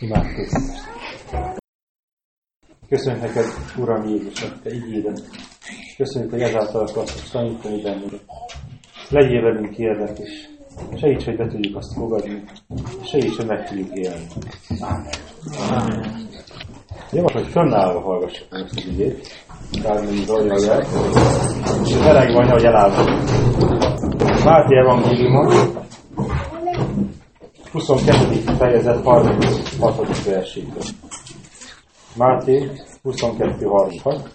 Imádkozzunk. Köszönjük neked, Uram Jézus, a te igédet. Köszönjük, hogy ezáltal akarsz tanítani bennünket. Legyél velünk, kérlek, és segíts, hogy be tudjuk azt fogadni, és segíts, hogy meg tudjuk élni. Ámen. Javaslom, hogy fönnállva hallgassuk most az igét. Bármilyen zajjal el. És az eleg van, hogy elállva. Máté evangéliuma 22. fejezet 36. versétől. Máté 22.36.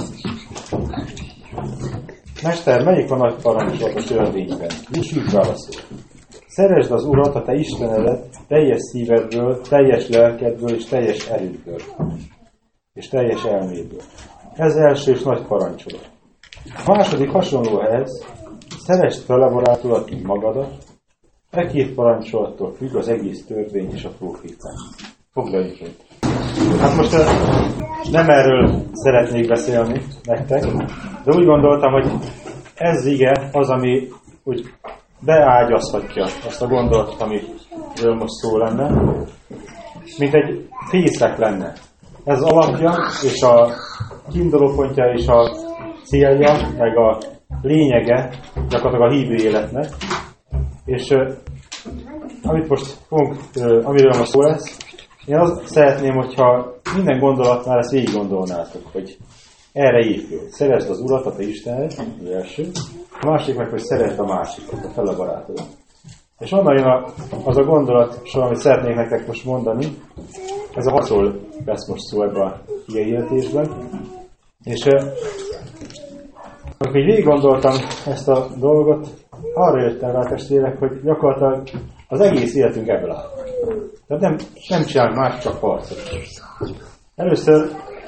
Mester, melyik a nagy parancsolat a törvényben? Jézus válaszol. Szeresd az Urat, a te Istenedet, teljes szívedből, teljes lelkedből és teljes erődből. És teljes elmédből. Ez első és nagy parancsolat. A második hasonló ehhez, szeresd fel a barátodat, mint magadat. E két parancsolattól függ az egész törvény és a próféták. Foglaljunk meg. Hát most nem erről szeretnék beszélni nektek, de úgy gondoltam, hogy ez ige az, ami úgy beágyazhatja azt a gondolatot, amiről most szó lenne, mint egy fészek lenne. Ez az alapja, és a kiindulópontja, és a célja, meg a lényege gyakorlatilag a hívő életnek. És amit most fogunk, amiről most szó lesz, én azt szeretném, hogyha minden gondolatnál ezt végig gondolnátok, hogy erre épül. Szeresd az Urat, a te Istenedet, az első. A másik meg, hogy szeresd a másikat, a fele barátodat. És onnan jön az a gondolat, amit szeretnék nektek most mondani. Ez a harcról lesz most szó ebben a hirdetésben. És amikor így végig gondoltam ezt a dolgot, arra jöttem rá, testvérek, hogy gyakorlatilag az egész életünk ebből áll. Tehát nem csinálunk más, csak harcot. Először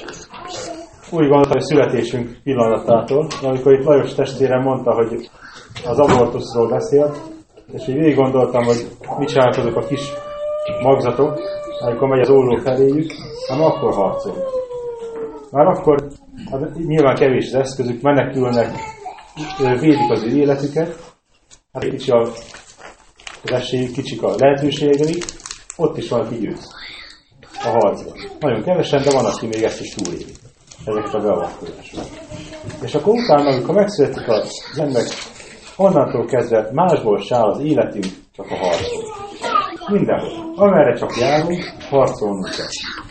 úgy gondoltam, hogy születésünk pillanatától, amikor itt Lajos testvérem mondta, hogy az abortuszról beszélt, és így végig gondoltam, hogy mit csinálnak azok a kis magzatok, amikor megy az olló feléjük, hanem akkor harcolunk. Már akkor hát nyilván kevés az eszközük, menekülnek, védik az ő életüket, hát kicsi az esélyük, kicsik a lehetőségeik, ott is van, aki győz a harcban. Nagyon kevesen, de van, aki még ezt is túléli. Ezeket a beavatkozásokat. És akkor utána, amikor megszületik az emberek, onnantól kezdve másból se áll az életünk, csak a harcol. Mindenhol. Amerre csak járunk, harcolnunk kell.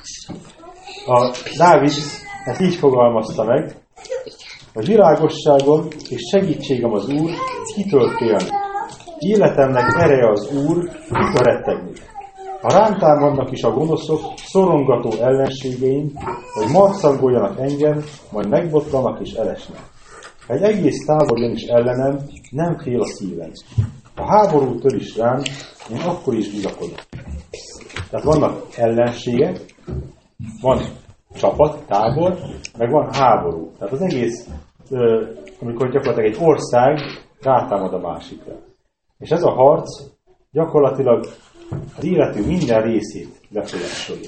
A Dávid ezt így fogalmazta meg, hogy világosságom és segítségem az Úr, kitől félni. Életemnek ereje az Úr, kitől rettegni. Ha rám támadnak is a gonoszok, szorongató ellenségeim, hogy marcangoljanak engem, majd megbotlanak és elesnek. Ha egy egész tábor jön is ellenem, nem fél a szívem. Ha háború tör is rám, én akkor is bizakodom. Tehát vannak ellenségek, van csapat, tábor, meg van háború. Tehát az egész, amikor gyakorlatilag egy ország rátámad a másikra. És ez a harc gyakorlatilag az életünk minden részét befolyásolja.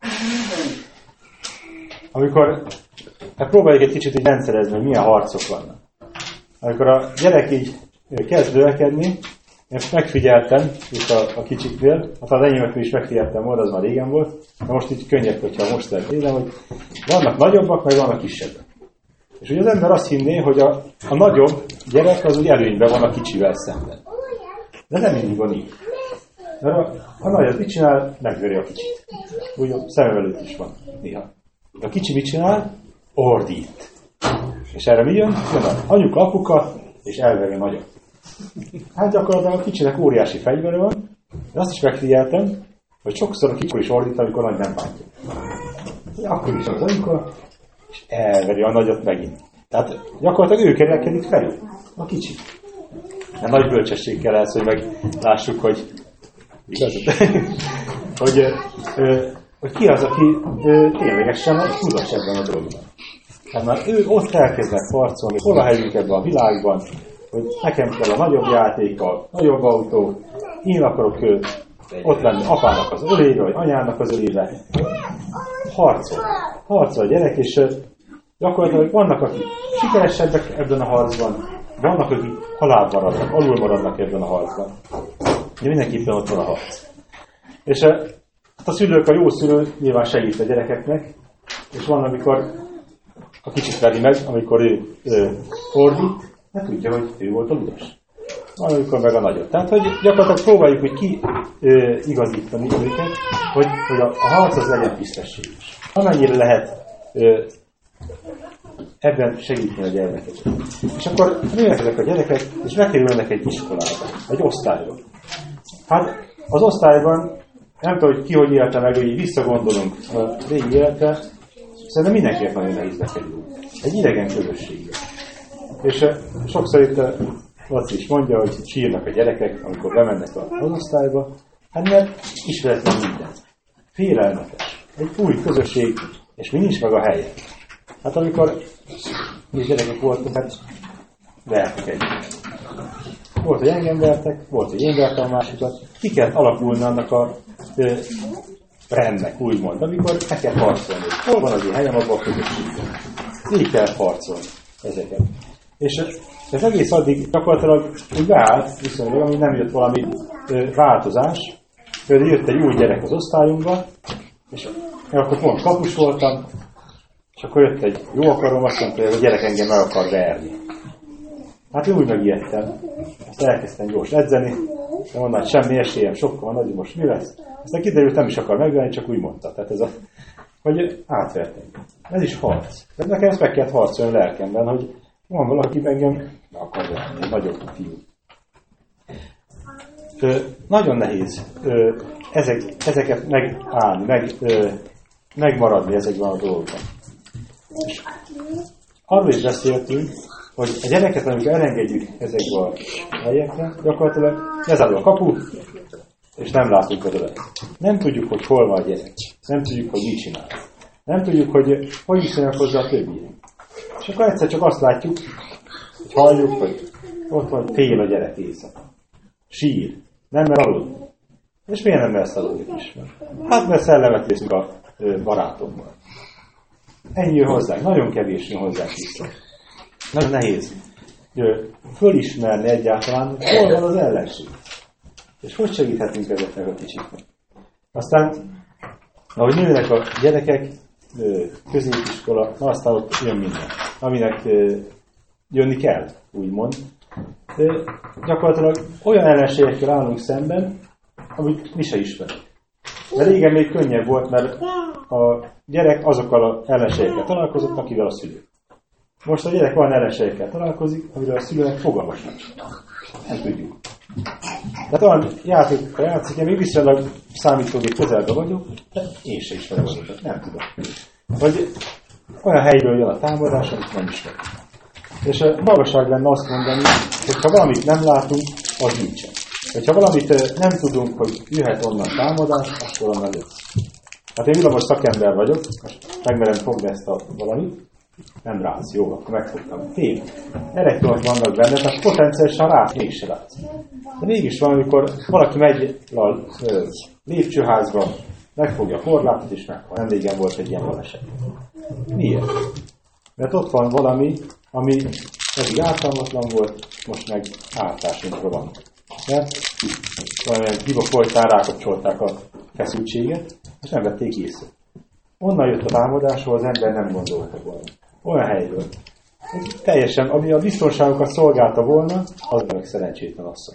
Amikor próbáljuk egy kicsit így rendszerezni, hogy milyen harcok vannak. Amikor a gyerek így kezd növekedni, én megfigyeltem itt a kicsiknél, hát az enyémeknél is megfigyeltem volna, az már régen volt, de most így könnyebb, hogyha most elkérdem, hogy vannak nagyobbak, meg vannak kisebbek. És ugye az ember azt hinné, hogy a nagyobb gyerek az úgy előnyben van a kicsivel szemben. De nem mindig van így. Mert a nagy az mit csinál, megveri a kicsit. Úgy a szemem előtt is van néha. A kicsi mit csinál? Ordít. És erre mi jön? Jön az anyuka, apuka, és elveri a nagyot. Hát gyakorlatilag a kicsinek óriási fegyvere van, de azt is megfigyeltem, hogy sokszor a kicsi is ordít, amikor a nagy nem bántja. Akkor is az anyuka, és elveri a nagyot megint. Tehát gyakorlatilag ő kerekedik felül, a kicsi. De nagy bölcsesség kell ez, hogy meglássuk, hogy igaz? hogy ki az, aki ténylegesen tudós ebben a dologban. Tehát már ő ott elkezdett harcolni, hol a helyünk ebben a világban, hogy nekem kell a nagyobb játék, a nagyobb autó, én akarok ott lenni apának az ölébe, vagy anyának az ölébe. Harcol a gyerek, és gyakorlatilag vannak, akik sikeresebbek ebben a harcban, vannak, akik halálban maradnak, alul maradnak ebben a harcban. De mindenképpen ott van a harc. És Hát a szülők, a jó szülő nyilván segít a gyerekeknek, és van, amikor a kicsit veri meg, amikor ő ordít, mert tudja, hogy ő volt a ludas. Van, amikor meg a nagyot. Tehát, hogy gyakorlatilag próbáljuk, hogy igazítani őket, hogy a harc az legyen tisztességes. Amennyire lehet ebben segíteni a gyermekeket. És akkor nőnek ezek a gyerekek, és bekerülnek egy iskolába, egy osztályba. Hát az osztályban, nem tudom, hogy ki hogy élte meg, hogy visszagondolunk a régi életre, szerintem mindenkinek nagyon nehéz bekerül. Egy idegen közösségbe. És sokszor itt Laci is mondja, hogy sírnak a gyerekek, amikor bemennek az osztályba, hát mert ismeretlen minden. Félelmetes. Egy új közösség, és mi nincs meg a helye. Hát amikor mi gyerekek voltunk, hát vertek egyet. Volt, hogy engem vertek, volt, hogy én vertem a másikat. Ki kellett alakulni annak a rendnek, úgymond, amikor meg kell harcolni. Hol van az én helyem abban a közösségben? Így kell harcolni ezeket. És ez egész addig gyakorlatilag úgy beállt, viszonylag, amíg nem jött valami változás. Például jött egy új gyerek az osztályunkba, és akkor pont kapus voltam, és akkor jött egy jó akarom, azt mondta, hogy a gyerek engem meg akar verni. Hát én úgy megijedtem. Azt elkezdtem gyors edzeni, de mondom, hogy semmi esélyem, sokkal van, hogy most mi lesz. Aztán kiderült, nem is akar megverni, csak úgy mondta. Tehát ez a, hogy átvertem. Ez is harc. Tehát nekem ezt meg kellett harcolni a lelkemben, hogy van valaki engem ne akar verni, egy nagyobb fiú. Nagyon nehéz ezeket megállni, megmaradni ezekben a dolgokban. És arról is beszéltünk, hogy a gyereket, amikor elengedjük ezekbe a helyekre, gyakorlatilag lezárul a kapu, és nem látunk oda. Nem tudjuk, hogy hol van a gyerek. Nem tudjuk, hogy mit csinál. Nem tudjuk, hogy viszonylag hozzá a többiek. És akkor egyszer csak azt látjuk, hogy halljuk, hogy ott van, fél a gyerek éjszaka. Sír. Nem mer aludni. És miért nem mersz aludni is? Hát mert szellemet veszünk a barátommal. Ennyi jön hozzánk. Nagyon kevés jön hozzánk vissza. Nagyon nehéz fölismerni egyáltalán, hogy hol van az ellenség. És hogy segíthetünk ezeknek a kicsiknek. Aztán, ahogy nőnek a gyerekek, középiskola, aztán ott jön minden, aminek jönni kell, úgymond. Gyakorlatilag olyan ellenségekkel állunk szemben, amit mi se ismerünk. De régen még könnyebb volt, mert a gyerek azokkal az ellenségekkel találkozott, akivel a szülő. Most a gyerek olyan ellenségekkel találkozik, amivel a szülőnek fogalma sincs. Nem tudjuk. Tehát olyan játékokkal játszik, én még viszonylag számítógép közelben vagyok, de én se ismerem azokat, nem tudom. Vagy olyan helyről jön a támadás, amit nem ismerem. És magasság lenne azt mondani, hogy ha valamit nem látunk, az nincsen. Hogyha valamit nem tudunk, hogy jöhet onnan támadás, akkor onnan jött. Hát én villamos szakember vagyok, most megmerem fogni ezt a valamit, nem rátsz, jó, akkor megfogtam. Tény. Elektronok vannak benne, tehát potenciálisan rátsz, mégse rátsz. De mégis van, amikor valaki megy a lépcsőházba, megfogja a korlátot és meghal. Nem régen volt egy ilyen baleset. Miért? Mert ott van valami, ami eddig ártalmatlan volt, most meg ártásunkra van. Mert valamilyen hiba folytán rákapcsolták a feszültséget, és nem vették észre. Onnan jött a támadás, ahol az ember nem gondolta volna. Olyan helyről. Teljesen, ami a biztonságokat szolgálta volna, az meg szerencsétlen asszony.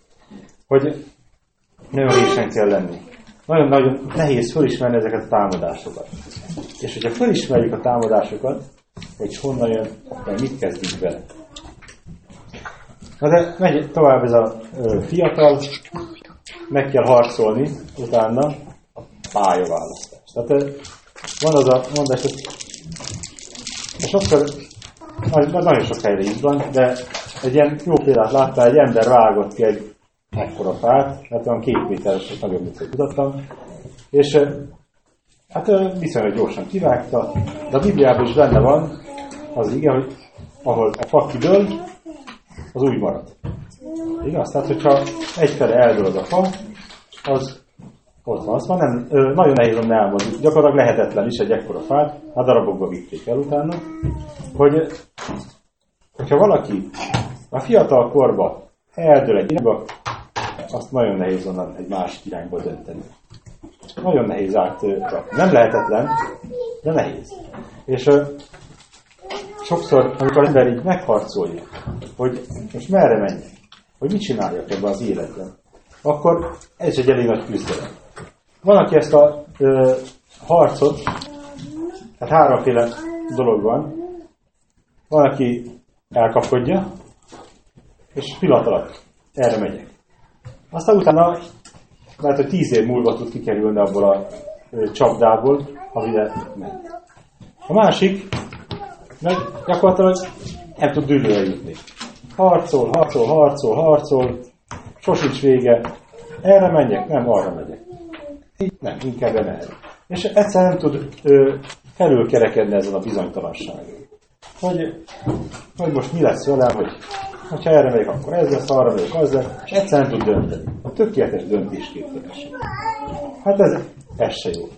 Hogy nagyon résen kell lenni. Nagyon-nagyon nehéz fölismerni ezeket a támadásokat. És hogyha fölismerjük a támadásokat, hogy honnan jön, akkor mit kezdünk vele. Na de megy tovább ez a fiatal, meg kell harcolni utána a pályaválasztás. Tehát van az a mondás, hogy sokszor, nagyon sok helyre is van, de egy ilyen jó példát láttál, egy ember vágott ki egy ekkora fát, mert olyan 2 méteres, nagyobb, mint hogy tudottam, és hát viszonylag gyorsan kivágta, de a Bibliában is benne van az igen, hogy ahol a fa kidől, az úgy marad. Igaz? Tehát, hogyha egyfele eldől az a fa, az ott van. Azt már nem, nagyon nehéz onnan elmozdulni. Gyakorlatilag lehetetlen is egy ekkora fát, a darabokba vitték el utána, hogyha valaki a fiatal korba eldől egy irányba, azt nagyon nehéz onnan egy másik irányba dönteni. nagyon nehéz átrakni. Nem lehetetlen, de nehéz. És sokszor, amikor az ember így megharcolja, hogy most merre menjek, hogy mit csináljak ebben az életben, akkor ez egy elég nagy küzdelem. Van, aki ezt a harcot, hát háromféle dolog van. Van, aki elkapkodja, és pillanat alatt erre megyek. Aztán utána lehet, hogy 10 év múlva tud kikerülni abból a csapdából, amire ment. A másik, meg gyakorlatilag nem tud dűlőre jutni. Harcol, sosincs vége. Erre menjek? Nem, arra megyek. Nem, inkább erre. És egyszer nem tud felülkerekedni ezen a bizonytalanságon. Hogy most mi lesz velem, hogyha erre megyek, akkor ez lesz, arra megyek, az lesz, és egyszer nem tud dönteni. A tökéletes döntésképtelenség. Hát ez se jó.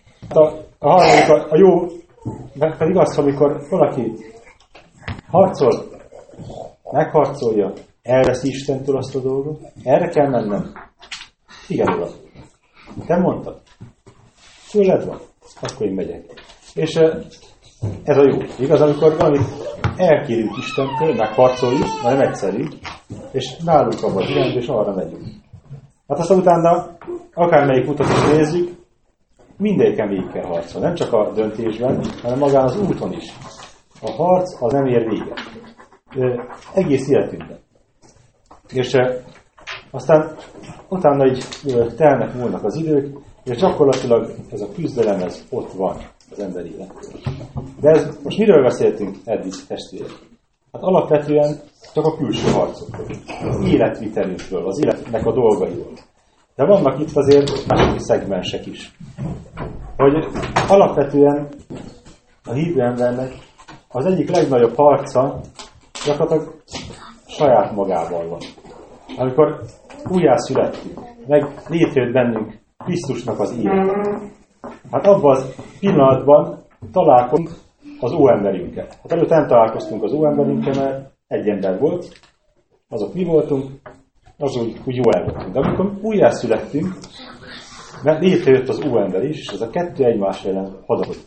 A harmadik, a jó, pedig az, amikor valaki harcol, megharcolja, elveszi Istentől azt a dolgot, erre kell mennem. Igen, Uram. Te mondtad. Tőled van. Akkor én megyek. És ez a jó. Igaz, amikor valamit elkérjük Istentől, megharcoljuk, mert nem egyszerű, és nálunk abban az irányba, és arra megyünk. Hát aztán utána, akármelyik utat is nézzük, mindegyiken végig kell harcolni. Nem csak a döntésben, hanem magán az úton is. A harc az nem ér véget. Egész életünkben. És aztán utána így telnek, múlnak az idők, és gyakorlatilag ez a küzdelem, ez ott van az ember életben. De most miről beszéltünk eddig, testvérek? Hát alapvetően csak a külső harcokról, az életvitelünkről, az életnek a dolgairól. De vannak itt azért másik szegmensek is. Hogy alapvetően a hívő embernek az egyik legnagyobb harca gyakorlatilag saját magával van. Amikor újjászülettünk, meg létrejött bennünk Krisztusnak az élete. Hát abban az pillanatban találkozunk az óemberünkkel. Hát előtt nem találkoztunk az óemberünkkel, mert egy ember volt, azok mi voltunk, az úgy jó voltunk. De amikor újjászülettünk, mert létrejött az óember is, és ez a kettő egymás ellen hadakodik.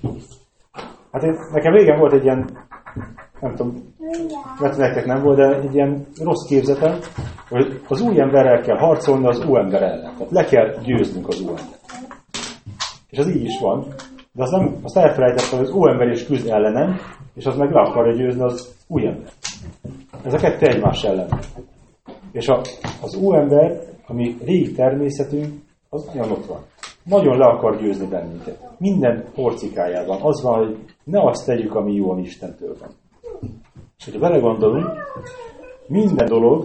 Hát nekem régen volt egy ilyen, nem tudom, mert nektek nem volt, de egy ilyen rossz képzetem, hogy az új emberrel kell harcolni az óember ellen. Tehát le kell győznünk az óembert. És az így is van, de azt elfelejtettem, hogy az óember is küzd ellenem, és az meg le akarja győzni az új ember. Ez a kettő egymás ellen. És az óember, ami régi természetünk, az nagyon ott van. Nagyon le akar győzni bennünket. Minden porcikájában az van, hogy ne azt tegyük, ami jó, ami Istentől van. És hogyha belegondolunk, minden dolog,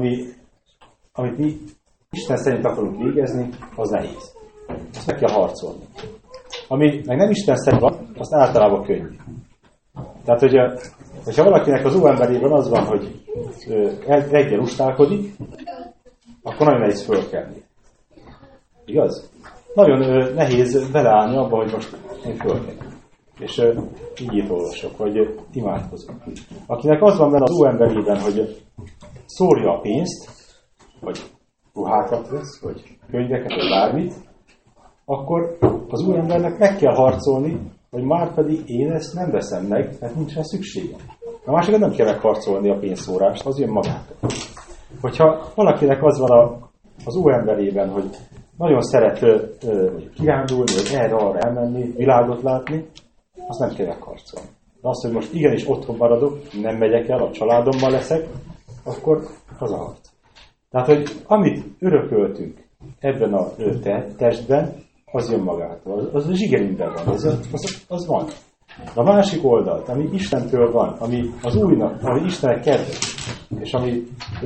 amit mi Isten szerint akarunk végezni, az nehéz. Azt meg kell harcolni. Ami meg nem Isten szerint van, azt általában könnyű. Tehát, hogyha valakinek az óemberében az van, hogy reggel ustálkodik, akkor nagyon nehéz fölkelni. Igaz? Nagyon nehéz beleállni abba, hogy most én fölkelni. És így olvasok, vagy imádkozok. Akinek az van benne az óemberében, hogy szórja a pénzt, vagy ruhákat vesz, vagy könyveket, vagy bármit, akkor az úrembernek meg kell harcolni, hogy már pedig én ezt nem veszem meg, mert nincs rá szükségem. A másikat nem kell megharcolni a pénzszórást, az jön magától. Hogyha valakinek az van az óemberében, hogy nagyon szeret kirándulni, vagy erre-arra elmenni, világot látni, azt nem kell megharcolni. De azt, hogy most igenis otthon maradok, nem megyek el, a családommal leszek, akkor az a harc. Tehát, hogy amit örököltünk ebben a testben, az jön magától. Az a zsigerünkben van. Az van. De a másik oldalt, ami Istentől van, ami az újnak, ami Istennek kedves, és ami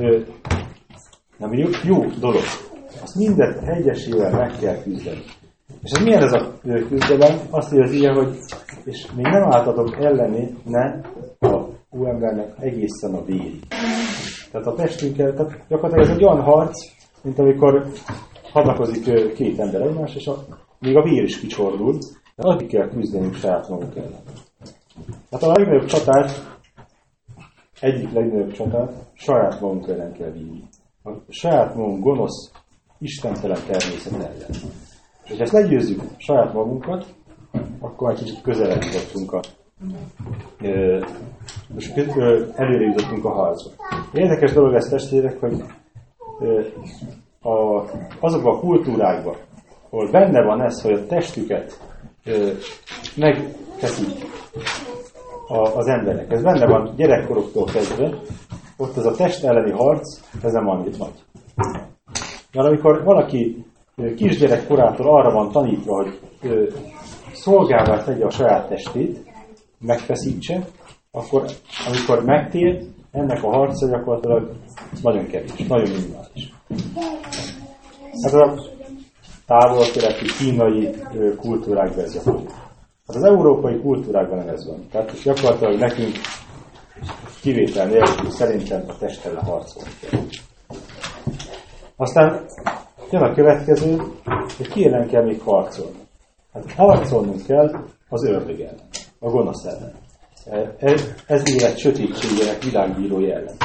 jó dolog, azt mindent egyesével meg kell küzdeni. És ez milyen ez a küzdelem? Azt írja, hogy és még nem álltatok elleni, ne a óembernek egészen a vérig. Tehát a testünkkel, tehát gyakorlatilag ez egy olyan harc, mint amikor hadakozik két ember egymás, és még a vér is kicsordul, de addig kell küzdenünk saját magunk ellen. Tehát a legnagyobb csatát, egyik legnagyobb csatát saját magunk ellen kell vinni. A saját magunk gonosz, istentelen természet ellen. És ha ezt legyőzzük saját magunkat, akkor egy kicsit közelebb jutottunk előre jutottunk a harcba. Érdekes dolog ez, testvérek, hogy azokban a kultúrákban, ahol benne van ez, hogy a testüket megfeszítik az emberek. Ez benne van gyerekkoroktól kezdve, ott ez a test elleni harc, ez nem annyit nagy. Mert amikor valaki kisgyerek korától arra van tanítva, hogy szolgává tegye a saját testét, megfeszítse, akkor amikor megtér, ennek a harca gyakorlatilag nagyon kevés, nagyon minimális. Hát a távol-keleti, kínai kultúrákban ez gyakorlatilag. Hát az európai kultúrákban nem ez van. Tehát gyakorlatilag nekünk kivétel nélkül szerintem a testtel harcolni kell. Aztán jön a következő, hogy ki ellen kell még harcolni. Hát harcolnunk kell az ördög ellen, a gonosz ellen. Ez élet sötétségének világbírója ellen.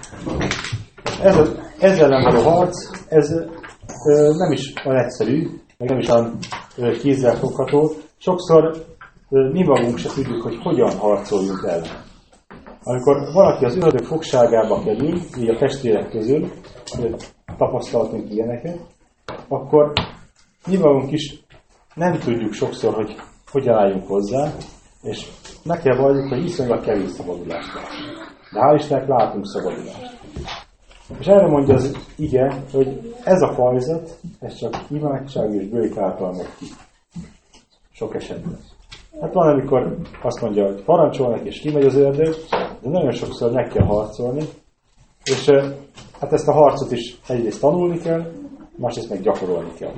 Ez ellen való harc, ez nem is olyan egyszerű, meg nem is olyan kézzelfogható. Sokszor mi magunk se tudjuk, hogy hogyan harcoljunk ellen. Amikor valaki az ördög fogságába kerül, így a testvérek közül, tapasztaltunk ilyeneket, akkor mi magunk is nem tudjuk sokszor, hogy hogyan álljunk hozzá, és meg kell valljuk, hogy viszonylag kevés szabadulást látunk. De hál' Istennek látunk szabadulást. És erre mondja az ige, hogy ez a fajzat, ez csak imádság és bőjt által megy ki. Sok esetben. Hát van, amikor azt mondja, hogy parancsolnak és kimegy az ördög, de nagyon sokszor meg kell harcolni, és hát ezt a harcot is egyrészt tanulni kell, másrészt meg gyakorolni kell.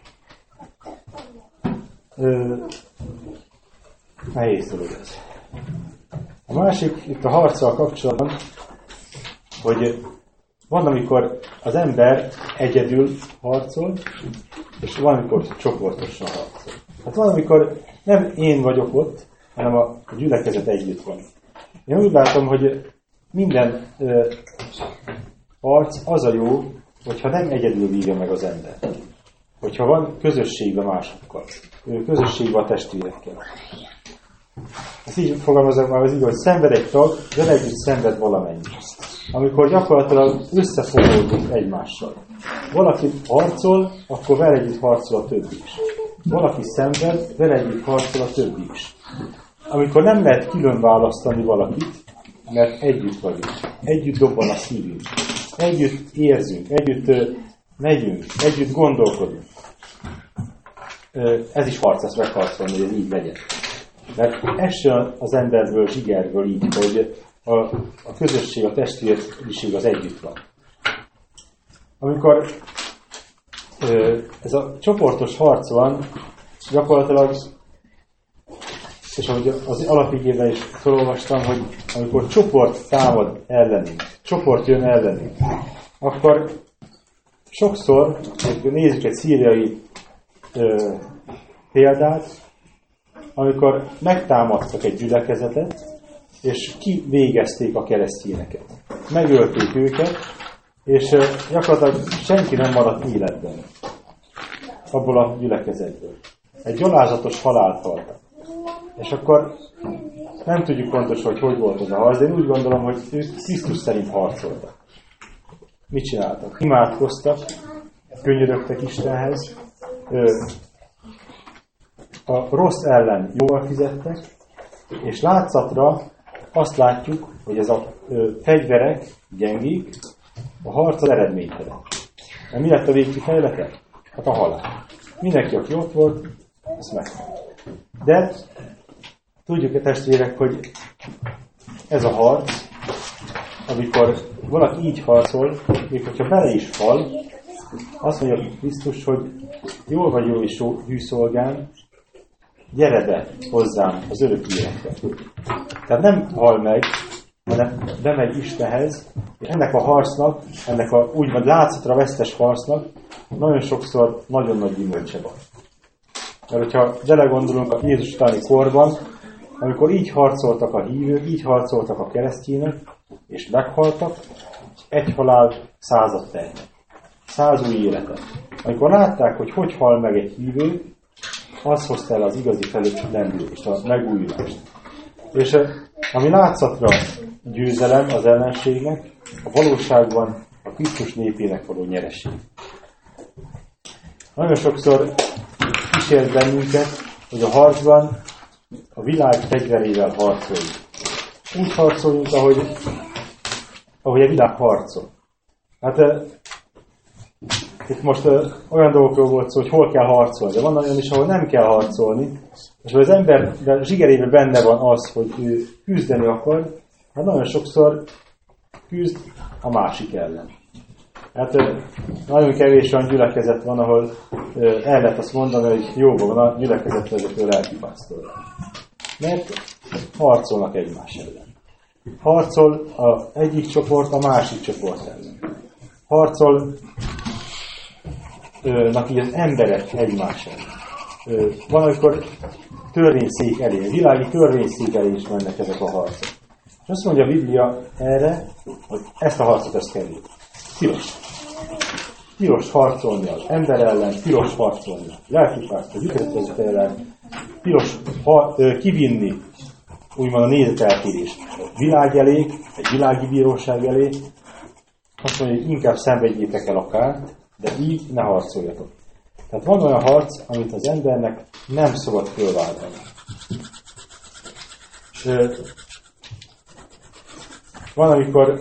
Nehéz dolog ez. A másik itt a harccal kapcsolatban, hogy van, amikor az ember egyedül harcol, és van, amikor csoportosan harcol. Hát van, amikor nem én vagyok ott, hanem a gyülekezet együtt van. Én úgy látom, hogy minden harc az a jó, hogyha nem egyedül vívja meg az ember. Hogyha van közösségben másokkal, közösségben a testvérekkel. Ezt így fogalmazok már az így, hogy szenved egy tag, vele együtt szenved valamennyi. Amikor gyakorlatilag összefogódunk egymással. Valaki harcol, akkor vele együtt harcol a többi is. Valaki szenved, vele együtt harcol a többi is. Amikor nem lehet külön választani valakit, mert együtt vagyunk. Együtt dobban a szívünk. Együtt érzünk, együtt megyünk, együtt gondolkodunk. Ez is harc, ezt megharcolni, hogy ez így legyen. Mert ez sem az emberből, zsigerből így, hogy a közösség, a testvériség az együtt van. Amikor ez a csoportos harc van, gyakorlatilag, és ahogy az alapigében is felolvastam, hogy amikor csoport támad ellenünk, csoport jön ellenünk, akkor sokszor, hogy nézzük egy szíriai példát, amikor megtámadtak egy gyülekezetet, és kivégezték a keresztényeket. Megölték őket, és gyakorlatilag senki nem maradt életben abból a gyülekezetből. Egy gyalázatos halált haltak. És akkor nem tudjuk pontosan, hogy volt az a harc, de én úgy gondolom, hogy ők Krisztus szerint harcoltak. Mit csináltak? Imádkoztak, könyörögtek Istenhez, a rossz ellen jól fizettek, és látszatra azt látjuk, hogy ez a fegyverek gyengék, a harc az eredménytelen. De mi lett a végkifejlete? Hát a halál. Mindenki, aki ott volt, azt meghalt. De tudjuk-e testvérek, hogy ez a harc, amikor valaki így harcol, még hogyha bele is hal, azt mondja Krisztus, hogy jól vagy jó és hű szolgám, gyere be hozzám az örök életbe. Tehát nem hal meg, hanem bemegy Istenhez, és ennek a harcnak, ennek a úgymond látszatra vesztes harcnak nagyon sokszor nagyon nagy gyümölcse van. Mert hogyha belegondolunk a Jézus utáni korban, amikor így harcoltak a hívők, így harcoltak a keresztjének, és meghaltak, egy halál 100 tehetnek. 100 új életet. Amikor látták, hogy hal meg egy hívő, az hozta el az igazi lendülést, a megújulást. És ami látszatra győzelem az ellenségnek, a valóságban a Krisztus népének való nyereség. Nagyon sokszor kísért bennünket, hogy a harcban a világ fegyverével harcoljunk. Úgy harcoljunk, ahogy a világ harcol. Hát itt most olyan dolgokról volt szó, hogy hol kell harcolni, de van olyan is, ahol nem kell harcolni, és az ember zsigerében benne van az, hogy ő küzdeni akar, hát nagyon sokszor küzd a másik ellen. Hát nagyon kevés olyan gyülekezet van, ahol el lehet azt mondani, hogy jóban van a gyülekezetvezető lelkipásztor. Mert harcolnak egymás ellen. Harcol az egyik csoport a másik csoport ellen. Harcolnak így az emberek egymás ellen. Van, amikor törvényszék elé, világi törvényszék elé is mennek ezek a harcok. És azt mondja a Biblia erre, hogy ezt a harcot ezt kerül. Tilos. Tilos harcolni az ember ellen, tilos harcolni a lelkipásztor, a gyülekezetvezető ellen, tilos kivinni úgymond a nézeteltérést a világ elé, egy világi bíróság elé. Azt mondja, hogy inkább szenvedjétek el akár, de így ne harcoljatok. Tehát van olyan harc, amit az embernek nem szabad fölváltani. Van, amikor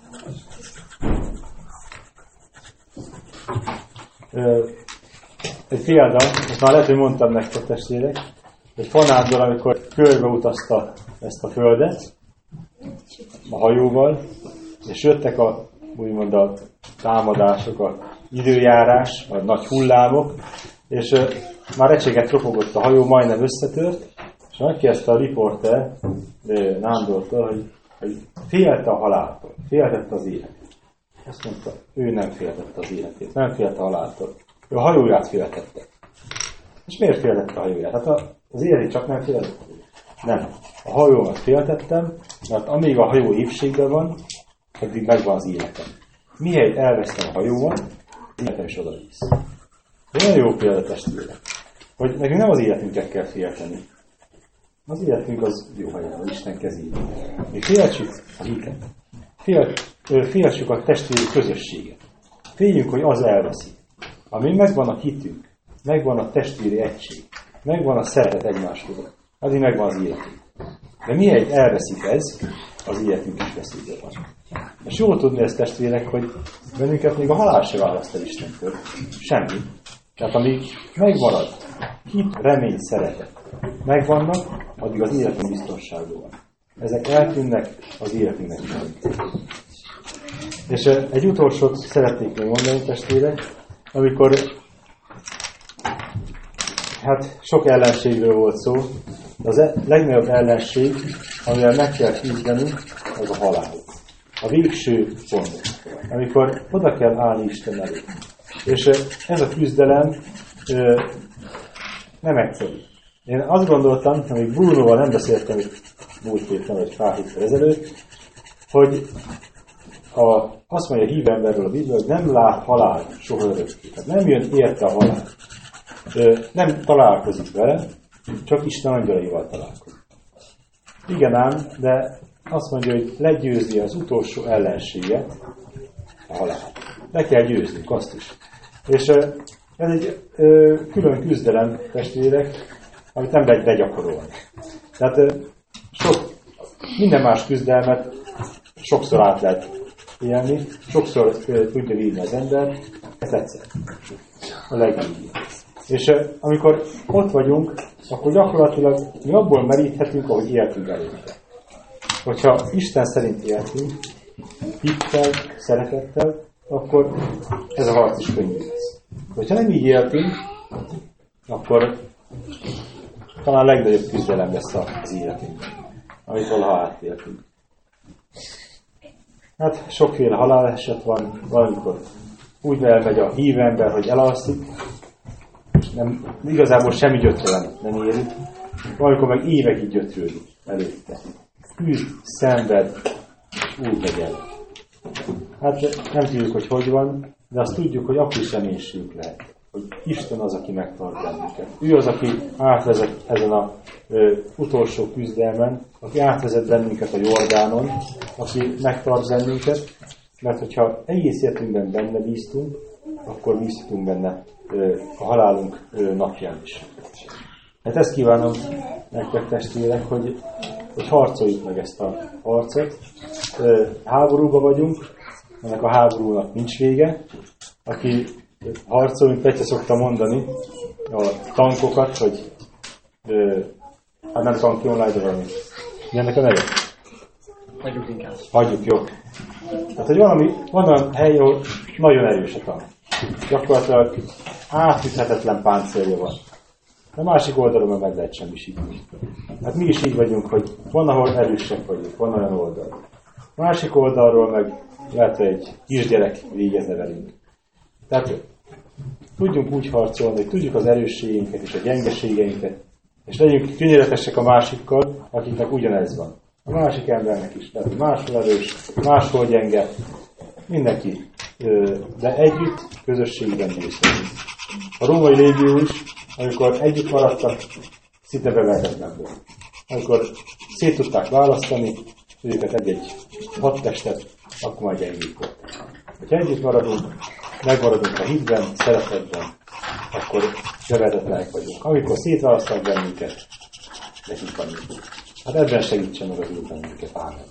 egy példa, most már lehet, hogy mondtam nektek, testvérek, egy fanáddal, amikor körbeutazta ezt a földet a hajóval, és jöttek úgymond a támadások, a időjárás, a nagy hullámok, és már egységet ropogott a hajó, majdnem összetört, és megkérdezte a riporter Nándortól, hogy félte a haláltól, féltette az életét. Azt mondta, ő nem féltette az életét, nem félte a haláltól. Ő a hajóját féltette. És miért féltette a hajóját? Hát az életét csak nem féltette. Nem. A hajómat féltettem, mert amíg a hajó épségben van, addig megvan az életem. Mihelyt elvesztem a hajómat, az életem is oda visz. Olyan jó példa, testvérek, hogy nekünk nem az életünket kell félteni. Az életünk az jó helyen, az Isten kezében. Mi féltsük a hitet. Féltsük a testvéri közösséget. Féljünk, hogy az elveszik. Amíg megvan a hitünk, megvan a testvéri egység, megvan a szeretet egymáshoz, addig megvan az életünk. De mihelyt elveszik ez, az életünk is veszélyben van. És jól tudni ezt, testvérek, hogy bennünket még a halál se választ el Istentől. Semmi. Tehát amíg megmarad hit, remény, szeretet, megvannak, addig az életünk biztonságban van. Ezek eltűnnek, az életünknek is. És egy utolsót szeretnék még mondani, testvérek, amikor hát sok ellenségről volt szó, de az legnagyobb ellenség, amivel meg kell küzdenünk, az a halál. A végső pont, amikor oda kell állni Isten elé. És ez a küzdelem nem egyszerű. Én azt gondoltam, amíg Brunoval nem beszéltem itt múlt héten, vagy pár héttel ezelőtt, hogy azt mondja a hív emberről a Biblia, hogy nem lát halál soha örökké. Tehát nem jön érte a halál. Nem találkozik vele, csak Isten angyalaival találkozik. Igen ám, de azt mondja, hogy legyőzi az utolsó ellenséget, a halál. Le kell győznünk azt is. És ez egy külön küzdelem, testvérek, amit nem lehet begyakorolni. Tehát minden más küzdelmet sokszor át lehet élni, sokszor tudja vívni az ember, ez egyszer. A legjobb. És amikor ott vagyunk, akkor gyakorlatilag mi abból meríthetünk, ahogy éltünk előtte. Hogyha Isten szerint éltünk, hittel, szeretettel, akkor ez a harc is könnyű lesz. Hogyha nem így éltünk, akkor talán a legnagyobb küzdelem lesz az életünk, amit valaha átéltünk. Hát sokféle haláleset van, valamikor úgy elmegy a hív ember, hogy elalszik, és igazából semmi gyötrelem nem éri, valamikor meg évekig gyötrődik előtte. Küzd, szenved, és úgy megy el. Hát nem tudjuk, hogy van, de azt tudjuk, hogy akkor is reménységünk lehet. Hogy Isten az, aki megtart bennünket. Ő az, aki átvezet ezen a utolsó küzdelmen, aki átvezet bennünket a Jordánon, aki megtart bennünket, mert hogyha egész életünkben benne bíztunk, akkor bízhatunk benne a halálunk napján is. Hát ezt kívánom nektek, testvérek, hogy harcoljuk meg ezt a harcot. Háborúba vagyunk, ennek a háborúnak nincs vége. Aki harcol, mint Petya szokta mondani, a tankokat, hogy hát nem tanki online, de valami. Mi ennek a neve? Hagyjuk inkább. Hagyjuk, jó. Tehát, hogy van olyan hely, ahol nagyon erős a tank. Gyakorlatilag átüthetetlen páncélja van. A másik oldalon meg lehet semmisíteni. Hát mi is így vagyunk, hogy van, ahol erősek vagyunk, van olyan oldal. A másik oldalról meg lehet, hogy egy kisgyerek végezne velünk. Tehát tudjunk úgy harcolni, hogy tudjuk az erősségeinket és a gyengeségeinket, és legyünk könyörületesek a másikkal, akiknek ugyanez van. A másik embernek is, tehát máshol erős, máshol gyenge, mindenki. De együtt, közösségben bízhatunk. A római légió is, amikor együtt maradtak, szinte bevehetetlen volt. Amikor szét tudták választani, őket egy-egy hadtestet, akkor már gyengék volt. Ha együtt maradunk, megmaradunk a hitben, szeretetben, akkor bevehetetlenek vagyunk. Amikor szétválasztanak bennünket, nekik van. Hát ebben segítsen meg az Úr bennünket. Ámen.